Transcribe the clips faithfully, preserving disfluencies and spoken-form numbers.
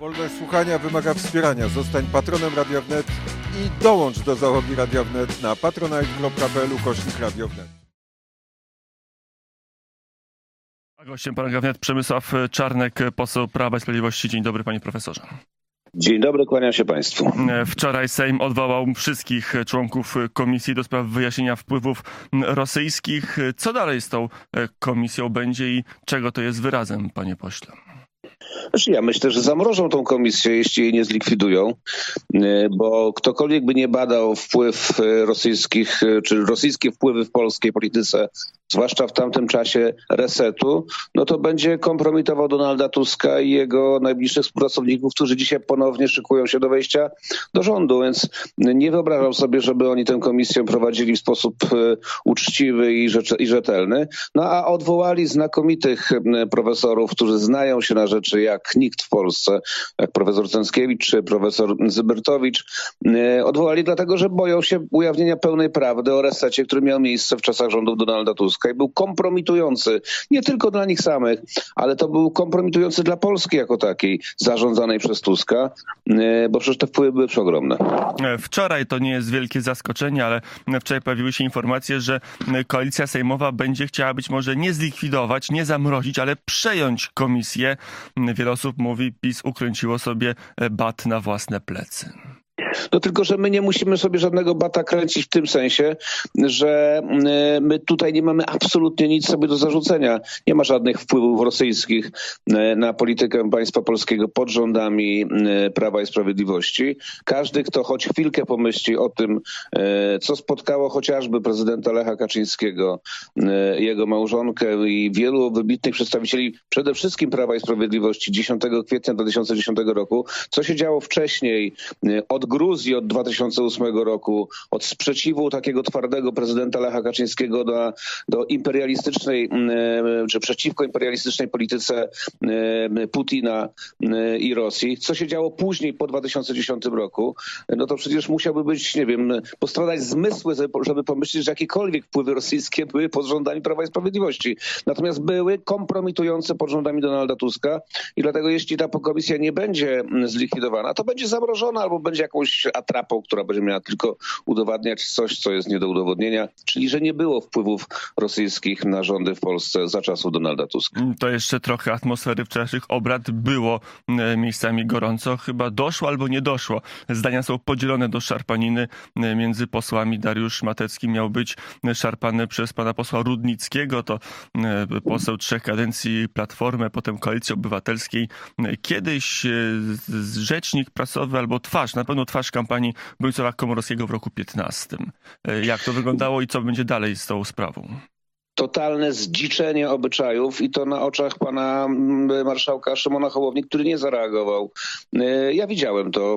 Wolność słuchania wymaga wspierania. Zostań patronem Radia Wnet i dołącz do załogi Radia Wnet na patronite kropka p l ukośnik Radio Wnet. A gościem Radia Wnet Przemysław Czarnek, poseł Prawa i Sprawiedliwości. Dzień dobry, panie profesorze. Dzień dobry, kłaniam się państwu. Wczoraj Sejm odwołał wszystkich członków Komisji do spraw wyjaśnienia wpływów rosyjskich. Co dalej z tą komisją będzie i czego to jest wyrazem, panie pośle? Znaczy ja myślę, że zamrożą tą komisję, jeśli jej nie zlikwidują, bo ktokolwiek by nie badał wpływ rosyjskich, czy rosyjskie wpływy w polskiej polityce, zwłaszcza w tamtym czasie resetu, no to będzie kompromitował Donalda Tuska i jego najbliższych współpracowników, którzy dzisiaj ponownie szykują się do wejścia do rządu, więc nie wyobrażam sobie, żeby oni tę komisję prowadzili w sposób uczciwy i, rzecz, i rzetelny. No a odwołali znakomitych profesorów, którzy znają się na rzeczy jak nikt w Polsce, jak profesor Cęckiewicz czy profesor Zybertowicz. Odwołali dlatego, że boją się ujawnienia pełnej prawdy o resecie, który miał miejsce w czasach rządów Donalda Tuska i był kompromitujący nie tylko dla nich samych, ale to był kompromitujący dla Polski jako takiej, zarządzanej przez Tuska, bo przecież te wpływy były przeogromne. Wczoraj to nie jest wielkie zaskoczenie, ale wczoraj pojawiły się informacje, że koalicja sejmowa będzie chciała być może nie zlikwidować, nie zamrozić, ale przejąć komisję. Wiele osób mówi, PiS ukręciło sobie bat na własne plecy. No tylko, że my nie musimy sobie żadnego bata kręcić w tym sensie, że my tutaj nie mamy absolutnie nic sobie do zarzucenia. Nie ma żadnych wpływów rosyjskich na politykę państwa polskiego pod rządami Prawa i Sprawiedliwości. Każdy, kto choć chwilkę pomyśli o tym, co spotkało chociażby prezydenta Lecha Kaczyńskiego, jego małżonkę i wielu wybitnych przedstawicieli przede wszystkim Prawa i Sprawiedliwości dziesiątego kwietnia dwa tysiące dziesiątego roku, co się działo wcześniej od Gruzji od dwa tysiące ósmego roku, od sprzeciwu takiego twardego prezydenta Lecha Kaczyńskiego do, do imperialistycznej, czy przeciwko imperialistycznej polityce Putina i Rosji. Co się działo później po dwa tysiące dziesiątym roku, no to przecież musiałby być, nie wiem, postradać zmysły, żeby pomyśleć, że jakiekolwiek wpływy rosyjskie były pod rządami Prawa i Sprawiedliwości. Natomiast były kompromitujące pod rządami Donalda Tuska i dlatego jeśli ta komisja nie będzie zlikwidowana, to będzie zamrożona albo będzie jakąś atrapą, która będzie miała tylko udowadniać coś, co jest nie do udowodnienia, czyli że nie było wpływów rosyjskich na rządy w Polsce za czasów Donalda Tuska. To jeszcze trochę atmosfery wczorajszych obrad było miejscami gorąco. Chyba doszło albo nie doszło. Zdania są podzielone do szarpaniny między posłami. Dariusz Matecki miał być szarpany przez pana posła Rudnickiego. To poseł trzech kadencji Platformy, potem Koalicji Obywatelskiej. Kiedyś rzecznik prasowy albo twarz, na pewno twarz kampanii Bronisława Komorowskiego w roku piętnastym. Jak to wyglądało i co będzie dalej z tą sprawą? Totalne zdziczenie obyczajów i to na oczach pana marszałka Szymona Hołowni, który nie zareagował. Ja widziałem to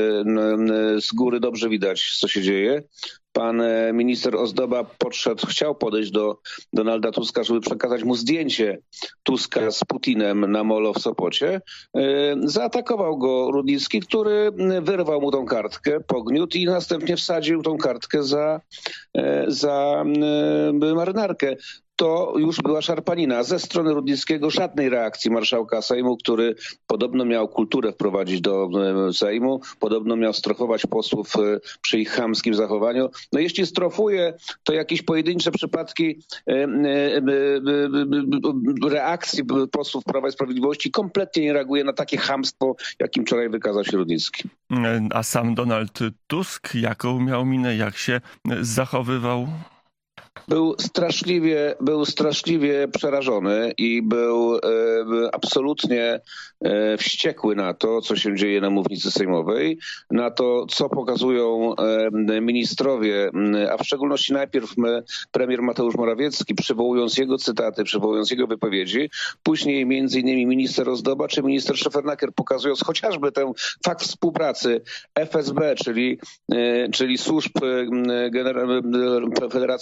z góry, dobrze widać, co się dzieje. Pan minister Ozdoba podszedł, chciał podejść do Donalda Tuska, żeby przekazać mu zdjęcie Tuska z Putinem na molo w Sopocie. Zaatakował go Rudnicki, który wyrwał mu tą kartkę, pogniótł i następnie wsadził tą kartkę za, za marynarkę. To już była szarpanina. Ze strony Rudnickiego żadnej reakcji marszałka Sejmu, który podobno miał kulturę wprowadzić do Sejmu, podobno miał strofować posłów przy ich chamskim zachowaniu. No jeśli strofuje, to jakieś pojedyncze przypadki reakcji posłów Prawa i Sprawiedliwości kompletnie nie reaguje na takie chamstwo, jakim wczoraj wykazał się Rudnicki. A sam Donald Tusk, jaką miał minę, jak się zachowywał? Był straszliwie, był straszliwie przerażony i był e, absolutnie e, wściekły na to, co się dzieje na mównicy sejmowej, na to, co pokazują e, ministrowie, a w szczególności najpierw my, premier Mateusz Morawiecki, przywołując jego cytaty, przywołując jego wypowiedzi, później między innymi minister Ozdoba czy minister Szefernaker, pokazując chociażby ten fakt współpracy F S B, czyli, e, czyli służb e, Genera- Federacji Rosyjskiej,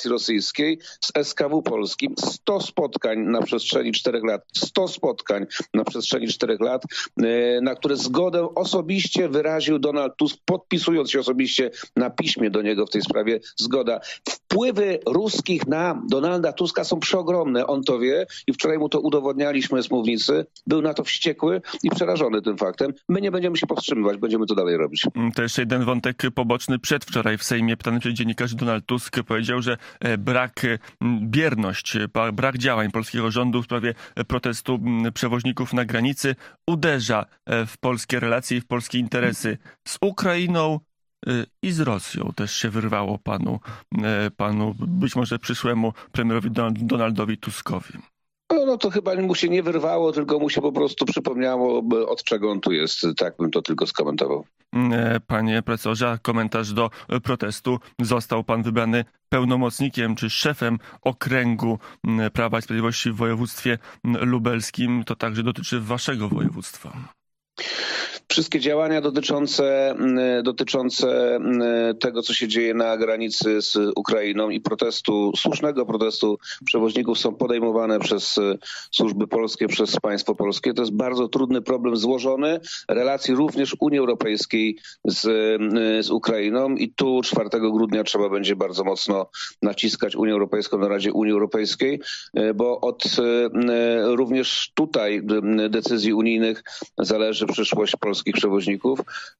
Europejskiej z S K W Polskim. sto spotkań na przestrzeni czterech lat. sto spotkań na przestrzeni czterech lat, na które zgodę osobiście wyraził Donald Tusk, podpisując się osobiście na piśmie do niego w tej sprawie zgoda. Wpływy ruskich na Donalda Tuska są przeogromne. On to wie i wczoraj mu to udowodnialiśmy z mównicy. Był na to wściekły i przerażony tym faktem. My nie będziemy się powstrzymywać, będziemy to dalej robić. To jeszcze jeden wątek poboczny. Przedwczoraj w Sejmie pytany przez dziennikarzy Donald Tusk powiedział, że brak, bierność, brak działań polskiego rządu w sprawie protestu przewoźników na granicy uderza w polskie relacje i w polskie interesy z Ukrainą i z Rosją. Też się wyrwało panu, panu być może przyszłemu premierowi Donaldowi Tuskowi. No, no to chyba mu się nie wyrwało, tylko mu się po prostu przypomniało, od czego on tu jest. Tak bym to tylko skomentował. Panie profesorze, komentarz do protestu. Został pan wybrany pełnomocnikiem czy szefem okręgu Prawa i Sprawiedliwości w województwie lubelskim. To także dotyczy waszego województwa. Wszystkie działania dotyczące, dotyczące tego, co się dzieje na granicy z Ukrainą i protestu, słusznego protestu przewoźników są podejmowane przez służby polskie, przez państwo polskie. To jest bardzo trudny problem, złożony relacji również Unii Europejskiej z, z Ukrainą i tu czwartego grudnia trzeba będzie bardzo mocno naciskać Unię Europejską na Radzie Unii Europejskiej, bo od również tutaj decyzji unijnych zależy przyszłość polskich przewoźników.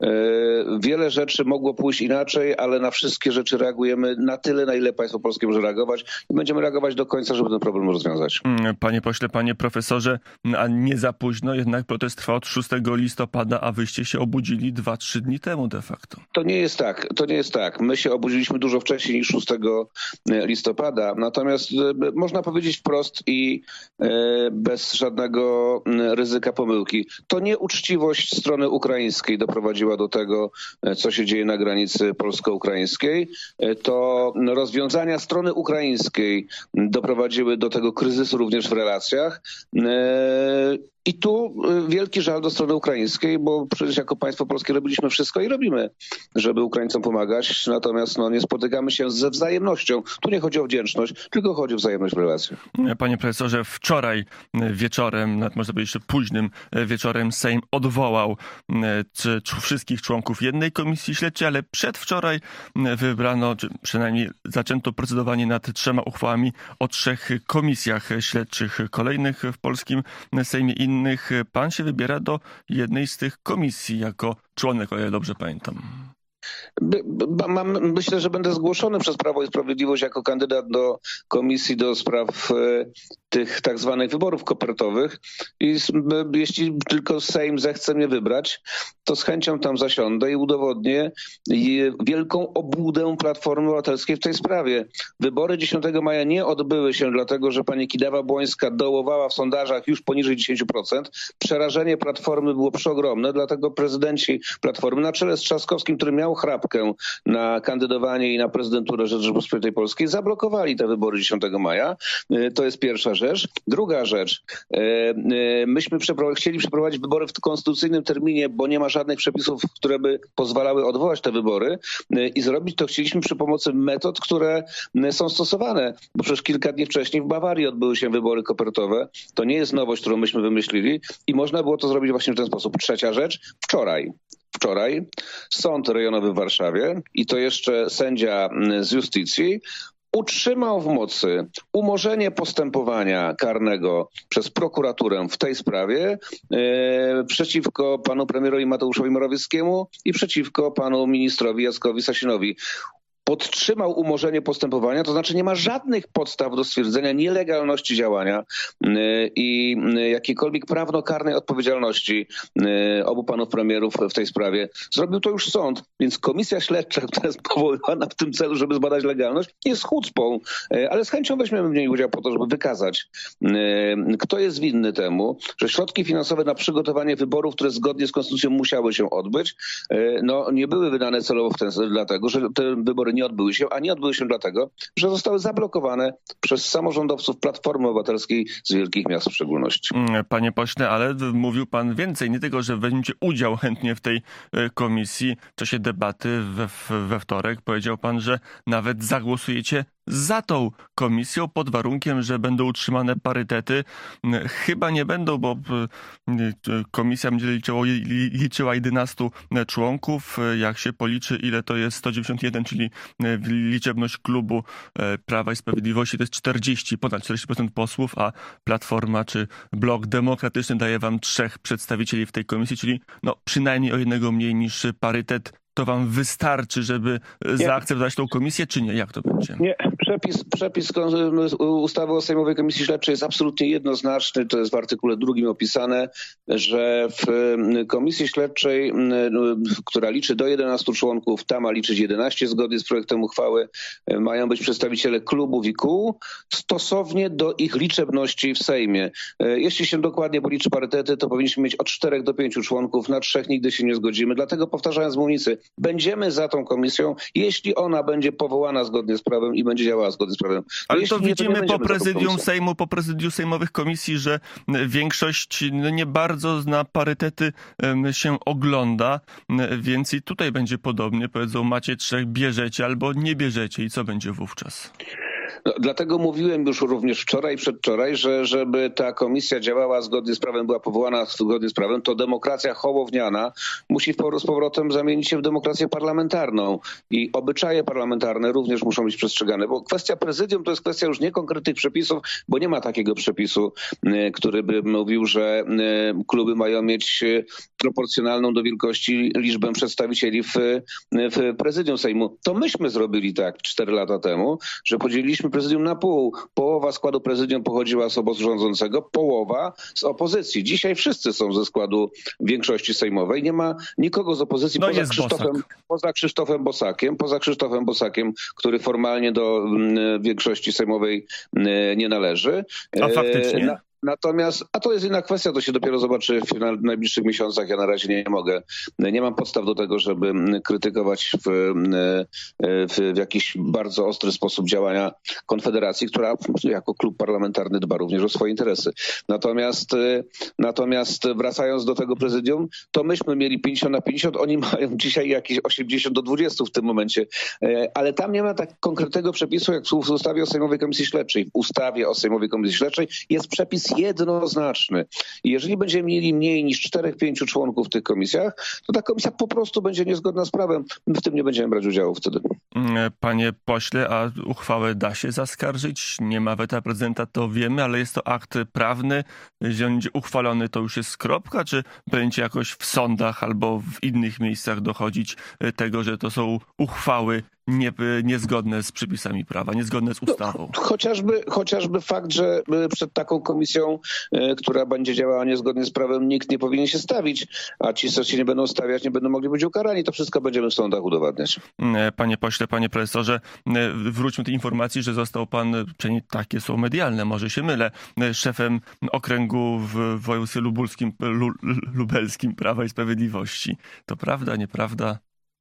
Wiele rzeczy mogło pójść inaczej, ale na wszystkie rzeczy reagujemy na tyle, na ile państwo polskie może reagować i będziemy reagować do końca, żeby ten problem rozwiązać. Panie pośle, panie profesorze, a nie za późno, jednak protest trwa od szóstego listopada, a wyście się obudzili dwa trzy dni temu de facto. To nie jest tak, to nie jest tak. My się obudziliśmy dużo wcześniej niż szóstego listopada, natomiast można powiedzieć wprost i bez żadnego ryzyka pomyłki. To nieuczciwość strony ukraińskiej doprowadziła do tego, co się dzieje na granicy polsko-ukraińskiej. To rozwiązania strony ukraińskiej doprowadziły do tego kryzysu również w relacjach. I tu wielki żal do strony ukraińskiej, bo przecież jako państwo polskie robiliśmy wszystko i robimy, żeby Ukraińcom pomagać. Natomiast no, nie spotykamy się ze wzajemnością. Tu nie chodzi o wdzięczność, tylko chodzi o wzajemność w relacjach. Panie profesorze, wczoraj wieczorem, nawet można powiedzieć, że późnym wieczorem Sejm odwołał czy, czy wszystkich członków jednej komisji śledczej, ale przedwczoraj wybrano, czy przynajmniej zaczęto procedowanie nad trzema uchwałami o trzech komisjach śledczych kolejnych w polskim Sejmie. Innych. Pan się wybiera do jednej z tych komisji jako członek, o ile dobrze pamiętam. Mam, myślę, że będę zgłoszony przez Prawo i Sprawiedliwość jako kandydat do komisji do spraw tych tak zwanych wyborów kopertowych i jeśli tylko Sejm zechce mnie wybrać, to z chęcią tam zasiądę i udowodnię wielką obłudę Platformy Obywatelskiej w tej sprawie. Wybory dziesiątego maja nie odbyły się dlatego, że pani Kidawa-Błońska dołowała w sondażach już poniżej dziesięć procent. Przerażenie Platformy było przeogromne, dlatego prezydenci Platformy na czele z Trzaskowskim, który miał chrapkę na kandydowanie i na prezydenturę Rzeczypospolitej Polskiej, zablokowali te wybory dziesiątego maja. To jest pierwsza rzecz. Druga rzecz. Myśmy przepro- chcieli przeprowadzić wybory w konstytucyjnym terminie, bo nie ma żadnych przepisów, które by pozwalały odwołać te wybory i zrobić to chcieliśmy przy pomocy metod, które są stosowane, bo przecież kilka dni wcześniej w Bawarii odbyły się wybory kopertowe. To nie jest nowość, którą myśmy wymyślili i można było to zrobić właśnie w ten sposób. Trzecia rzecz. Wczoraj. Wczoraj Sąd Rejonowy w Warszawie i to jeszcze sędzia z Justicji utrzymał w mocy umorzenie postępowania karnego przez prokuraturę w tej sprawie e, przeciwko panu premierowi Mateuszowi Morawieckiemu i przeciwko panu ministrowi Jackowi Sasinowi. Podtrzymał umorzenie postępowania, to znaczy nie ma żadnych podstaw do stwierdzenia nielegalności działania i jakiejkolwiek prawnokarnej odpowiedzialności obu panów premierów w tej sprawie. Zrobił to już sąd, więc komisja śledcza, która jest powoływana w tym celu, żeby zbadać legalność, jest chucpą, ale z chęcią weźmiemy w niej udział po to, żeby wykazać, kto jest winny temu, że środki finansowe na przygotowanie wyborów, które zgodnie z konstytucją musiały się odbyć, no nie były wydane celowo w ten, dlatego, że te wybory nie odbyły się, a nie odbyły się dlatego, że zostały zablokowane przez samorządowców Platformy Obywatelskiej z wielkich miast w szczególności. Panie pośle, ale mówił pan więcej, nie tylko, że weźmiecie udział chętnie w tej komisji. W czasie debaty we, we wtorek powiedział pan, że nawet zagłosujecie za tą komisją pod warunkiem, że będą utrzymane parytety. Chyba nie będą, bo komisja będzie liczyła, liczyła jedenastu członków. Jak się policzy, ile to jest sto dziewięćdziesiąt jeden, czyli liczebność klubu Prawa i Sprawiedliwości, to jest czterdzieści, ponad czterdzieści procent posłów, a Platforma czy Blok Demokratyczny daje wam trzech przedstawicieli w tej komisji, czyli no przynajmniej o jednego mniej niż parytet. To wam wystarczy, żeby nie. zaakceptować tą komisję, czy nie? Jak to będzie? Nie. Przepis, przepis ustawy o Sejmowej Komisji Śledczej jest absolutnie jednoznaczny. To jest w artykule drugim opisane, że w Komisji Śledczej, która liczy do jedenastu członków, ta ma liczyć jedenaście zgodnie z projektem uchwały, mają być przedstawiciele klubów i kół stosownie do ich liczebności w Sejmie. Jeśli się dokładnie policzy parytety, to powinniśmy mieć od czterech do pięciu członków. Na trzech nigdy się nie zgodzimy. Dlatego powtarzając z mównicy, będziemy za tą komisją, jeśli ona będzie powołana zgodnie z prawem i będzie działała zgodnie z prawem. Ale no to nie, widzimy to po prezydium Sejmu, po prezydium sejmowych komisji, że większość no nie bardzo na parytety się ogląda, więc i tutaj będzie podobnie. Powiedzą, macie trzech, bierzecie albo nie bierzecie i co będzie wówczas? No, dlatego mówiłem już również wczoraj i przedwczoraj, że żeby ta komisja działała zgodnie z prawem, była powołana zgodnie z prawem, to demokracja hołowniana musi z powrotem zamienić się w demokrację parlamentarną. I obyczaje parlamentarne również muszą być przestrzegane, bo kwestia prezydium to jest kwestia już nie konkretnych przepisów, bo nie ma takiego przepisu, który by mówił, że kluby mają mieć proporcjonalną do wielkości liczbę przedstawicieli w, w prezydium Sejmu. To myśmy zrobili tak cztery lata temu, że podzieliliśmy prezydium na pół. Połowa składu prezydium pochodziła z obozu rządzącego, połowa z opozycji. Dzisiaj wszyscy są ze składu większości sejmowej. Nie ma nikogo z opozycji no poza, Krzysztofem, poza Krzysztofem Bosakiem, poza Krzysztofem Bosakiem, który formalnie do m, większości sejmowej m, nie należy. A faktycznie? E, na, Natomiast, a to jest inna kwestia, to się dopiero zobaczy w najbliższych miesiącach. Ja na razie nie mogę, nie mam podstaw do tego, żeby krytykować w, w, w jakiś bardzo ostry sposób działania Konfederacji, która jako klub parlamentarny dba również o swoje interesy. Natomiast, natomiast wracając do tego prezydium, to myśmy mieli pięćdziesiąt na pięćdziesiąt, oni mają dzisiaj jakieś osiemdziesiąt do dwudziestu w tym momencie. Ale tam nie ma tak konkretnego przepisu, jak w ustawie o Sejmowej Komisji Śledczej. W ustawie o Sejmowej Komisji Śledczej jest przepis jednoznaczny. I jeżeli będziemy mieli mniej niż czterech, pięciu członków w tych komisjach, to ta komisja po prostu będzie niezgodna z prawem. My w tym nie będziemy brać udziału wtedy. Panie pośle, a uchwałę da się zaskarżyć? Nie ma weta prezydenta, to wiemy, ale jest to akt prawny. Jeżeli będzie uchwalony, to już jest kropka, czy będzie jakoś w sądach albo w innych miejscach dochodzić tego, że to są uchwały Nie, niezgodne z przepisami prawa, niezgodne z ustawą. No, chociażby, chociażby fakt, że przed taką komisją, która będzie działała niezgodnie z prawem, nikt nie powinien się stawić, a ci, co się nie będą stawiać, nie będą mogli być ukarani. To wszystko będziemy w sądach udowadniać. Panie pośle, panie profesorze, wróćmy do tej informacji, że został pan, przynajmniej takie są medialne, może się mylę, szefem okręgu w województwie lubelskim, lubelskim Prawa i Sprawiedliwości. To prawda, nieprawda?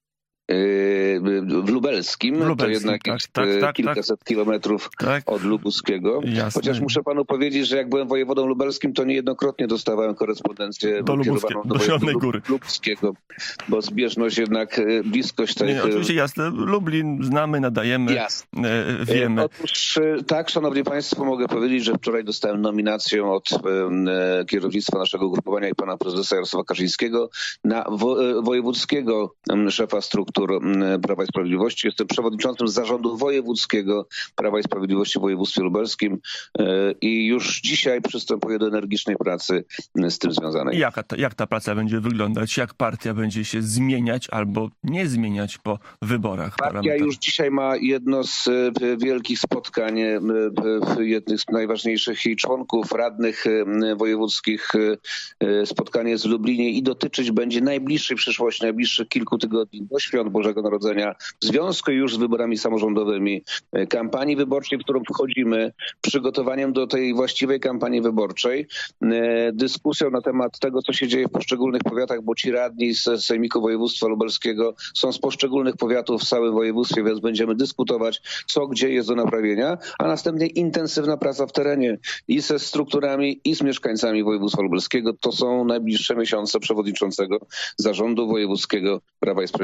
W Lubelskim, Lubelskim to jednak tak, jest tak, tak, kilkaset tak. kilometrów tak. od Lubuskiego. Jasne. Chociaż muszę panu powiedzieć, że jak byłem wojewodą lubelskim, to niejednokrotnie dostawałem korespondencję do, Lubuskie, do, do Zielonej Góry. Lubskiego, bo zbieżność jednak, bliskość tej... Nie, oczywiście jasne, Lublin znamy, nadajemy, jasne. wiemy. Otóż tak, szanowni państwo, mogę powiedzieć, że wczoraj dostałem nominację od e, kierownictwa naszego ugrupowania i pana prezesa Jarosława Kaczyńskiego na wo, wojewódzkiego szefa struktur Prawa i Sprawiedliwości. Jestem przewodniczącym zarządu wojewódzkiego Prawa i Sprawiedliwości w województwie lubelskim i już dzisiaj przystępuję do energicznej pracy z tym związanej. Jaka ta, jak ta praca będzie wyglądać? Jak partia będzie się zmieniać albo nie zmieniać po wyborach? Partia już dzisiaj ma jedno z wielkich spotkań, jednych z najważniejszych jej członków, radnych wojewódzkich. Spotkanie z Lublinie i dotyczyć będzie najbliższej przyszłości, najbliższych kilku tygodni do świąt Bożego Narodzenia, w związku już z wyborami samorządowymi, kampanii wyborczej, w którą wchodzimy, przygotowaniem do tej właściwej kampanii wyborczej, dyskusją na temat tego, co się dzieje w poszczególnych powiatach, bo ci radni z Sejmiku Województwa Lubelskiego są z poszczególnych powiatów w całym województwie, więc będziemy dyskutować, co gdzie jest do naprawienia, a następnie intensywna praca w terenie i ze strukturami, i z mieszkańcami województwa lubelskiego. To są najbliższe miesiące przewodniczącego Zarządu Wojewódzkiego Prawa i Sprawiedliwości przy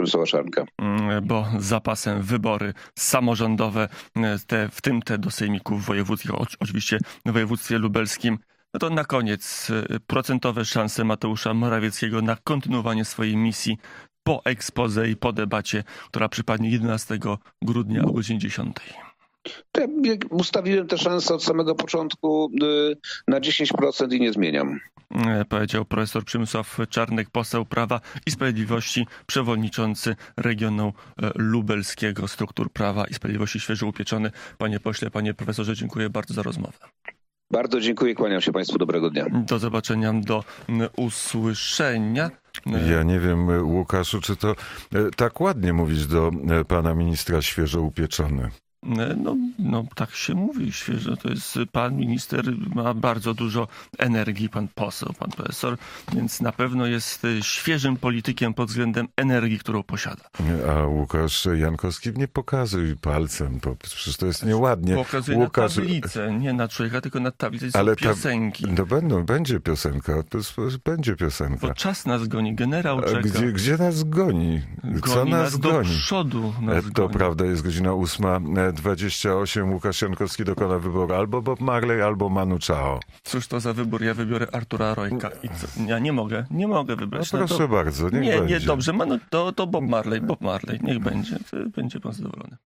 Przemysława Czarnka. Bo z zapasem wybory samorządowe, te, w tym te do sejmików wojewódzkich, oczywiście w województwie lubelskim. No to na koniec procentowe szanse Mateusza Morawieckiego na kontynuowanie swojej misji po exposé i po debacie, która przypadnie jedenastego grudnia o godzinie dziesiątej. Ja ustawiłem te szanse od samego początku na dziesięć procent i nie zmieniam. Powiedział profesor Przemysław Czarnek, poseł Prawa i Sprawiedliwości, przewodniczący regionu lubelskiego struktur Prawa i Sprawiedliwości, świeżo upieczony. Panie pośle, panie profesorze, dziękuję bardzo za rozmowę. Bardzo dziękuję, kłaniam się państwu, dobrego dnia. Do zobaczenia, do usłyszenia. Ja nie wiem, Łukaszu, czy to tak ładnie mówić do pana ministra świeżo upieczony? No, no tak się mówi świeżo. To jest pan minister, ma bardzo dużo energii, pan poseł, pan profesor, więc na pewno jest świeżym politykiem pod względem energii, którą posiada. A Łukasz Jankowski nie pokazuj palcem, bo przecież to jest nieładnie. Pokazuje Łukasz... na tablicę, nie na człowieka, tylko na tablicę. Są ale piosenki. Ta... No będą, będzie piosenka, to jest, będzie piosenka. Bo czas nas goni, generał czeka. Gdzie, gdzie nas goni? Co goni nas, nas goni? Do przodu nas to goni. Prawda, jest godzina ósma dwadzieścia osiem. Łukasz Jankowski dokona wyboru albo Bob Marley, albo Manu Chao. Cóż to za wybór? Ja wybiorę Artura Rojka. I co? Ja nie mogę, nie mogę wybrać. No proszę no to... bardzo, niech nie, będzie. Nie, dobrze, Manu, to, to Bob Marley, Bob Marley, niech będzie, będzie pan zadowolony.